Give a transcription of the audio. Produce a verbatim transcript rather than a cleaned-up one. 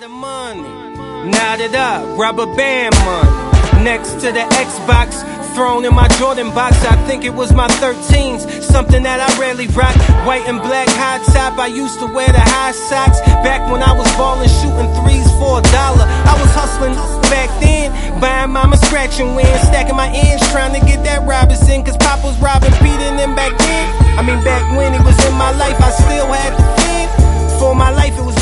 lot of money, knotted up, rubber band money. Next to the Xbox, thrown in my Jordan box. I think it was my thirteens, something that I rarely rock. White and black high top, I used to wear the high socks. Back when I was ballin', shooting threes for a dollar. I was hustling back then, buying mama scratch and win, stacking my ends, trying to get that Robinson. Cause Pop was robbing Pete and them back then. I mean back when he was in my life, I still had to fend for my life. It was